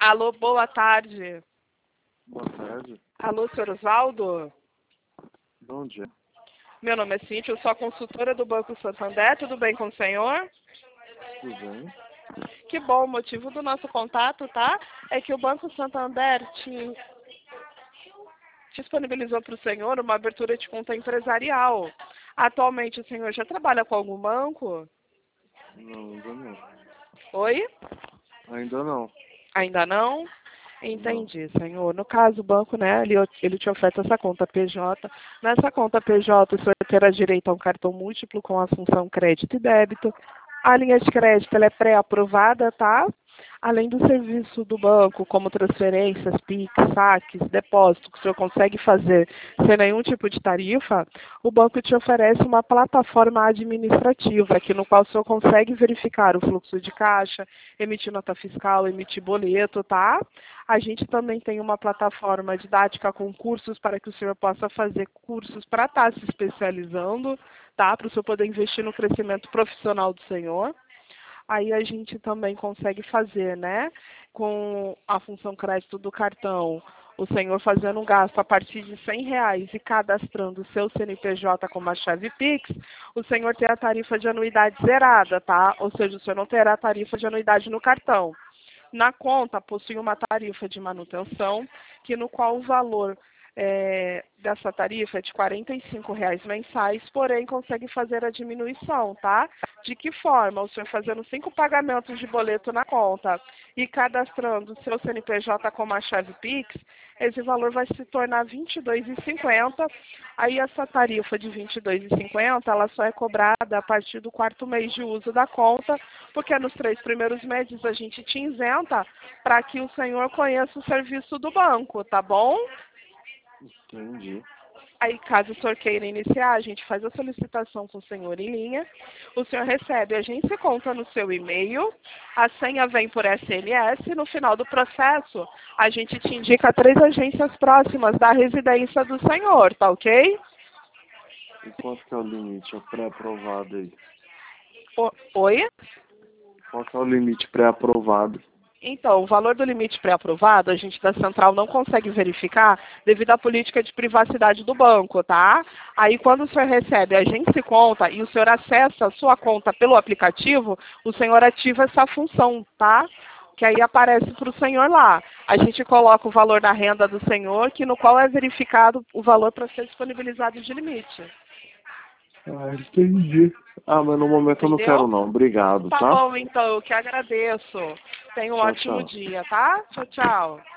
Alô, boa tarde. Boa tarde. Alô, senhor Osvaldo? Bom dia. Meu nome é Cíntia, eu sou a consultora do Banco Santander. Tudo bem com o senhor? Tudo bem? Que bom, o motivo do nosso contato, tá? É que o Banco Santander te disponibilizou para o senhor uma abertura de conta empresarial. Atualmente o senhor já trabalha com algum banco? Não, ainda não. Oi? Ainda não. Ainda não? Não. Entendi, senhor. No caso, o banco, né, ele te oferta essa conta PJ. Nessa conta PJ, o senhor terá direito a um cartão múltiplo com a função crédito e débito. A linha de crédito ela é pré-aprovada, tá? Além do serviço do banco, como transferências, PIX, saques, depósito, que o senhor consegue fazer sem nenhum tipo de tarifa, o banco te oferece uma plataforma administrativa, aqui no qual o senhor consegue verificar o fluxo de caixa, emitir nota fiscal, emitir boleto, tá? A gente também tem uma plataforma didática com cursos para que o senhor possa fazer cursos para estar se especializando, tá? Para o senhor poder investir no crescimento profissional do senhor. Aí a gente também consegue fazer, né, com a função crédito do cartão, o senhor fazendo um gasto a partir de R$ 100 e cadastrando o seu CNPJ com uma chave Pix, o senhor tem a tarifa de anuidade zerada, tá? Ou seja, o senhor não terá tarifa de anuidade no cartão. Na conta, possui uma tarifa de manutenção, que no qual o valor dessa tarifa é de R$ 45 mensais, porém consegue fazer a diminuição, tá? De que forma? O senhor fazendo 5 pagamentos de boleto na conta e cadastrando o seu CNPJ com uma chave Pix, esse valor vai se tornar R$ 22,50. Aí essa tarifa de R$ 22,50, ela só é cobrada a partir do 4º mês de uso da conta, porque nos 3 primeiros meses a gente te isenta para que o senhor conheça o serviço do banco, tá bom? Entendi. Aí, caso o senhor queira iniciar, a gente faz a solicitação com o senhor em linha. O senhor recebe a agência conta no seu e-mail. A senha vem por SMS. No final do processo, a gente te indica 3 agências próximas da residência do senhor, tá ok? E quanto que é o limite? É pré-aprovado aí. Oi? Qual que é o limite pré-aprovado? Então, o valor do limite pré-aprovado, a gente da central não consegue verificar devido à política de privacidade do banco, tá? Aí, quando o senhor recebe a agência conta e o senhor acessa a sua conta pelo aplicativo, o senhor ativa essa função, tá? Que aí aparece para o senhor lá. A gente coloca o valor da renda do senhor, que no qual é verificado o valor para ser disponibilizado de limite. Ah, entendi. Ah, mas no momento eu não quero Entendeu? não. Obrigado, Tá tá? bom, então, eu que agradeço. Tenha um Tchau, ótimo tchau. dia, tá? Tchau, tchau.